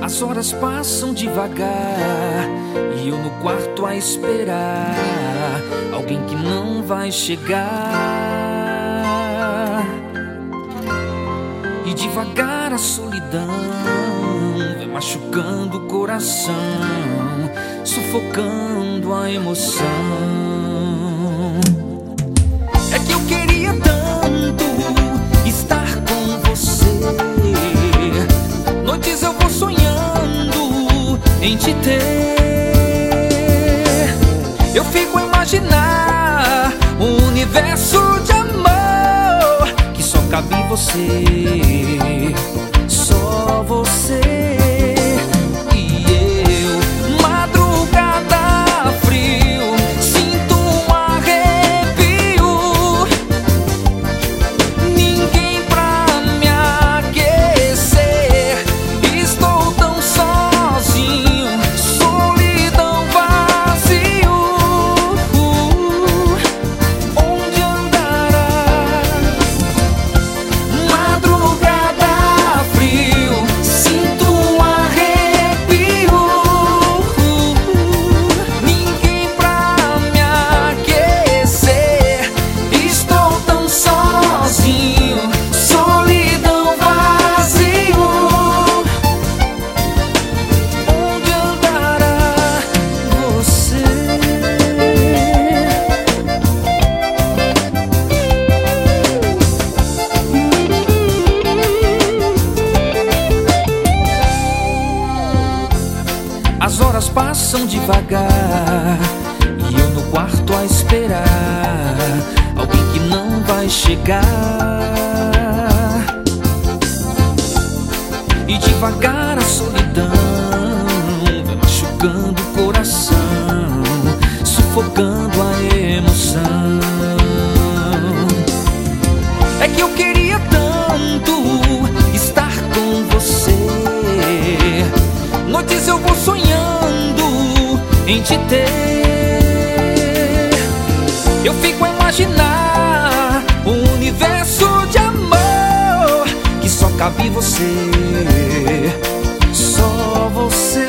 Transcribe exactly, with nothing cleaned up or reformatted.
As horas passam devagar e eu no quarto a esperar alguém que não vai chegar. E devagar a solidão vai machucando o coração, sufocando a emoção. É que eu queria tanto estar com você. Noites eu vou sonhando em te ter. Eu fico a imaginar um universo de amor que só cabe em você, só você. E eu, madrugada frio, sinto um arrepio. Ninguém pra me aquecer, estou tão sozinho, solidão, vazio. Onde andará? Madrugada frio, sinto um arrepio. Ninguém pra me aquecer, estou tão sozinho, solidão, vazio. Onde andará você? As horas passam devagar e eu no quarto a esperar alguém que não vai chegar. E devagar a solidão vai machucando o coração, sufocando a emoção. É que eu queria tanto estar com você. Noites eu vou sonhando em te ter. Eu fico a imaginar um universo de amor que só cabe em você, só você.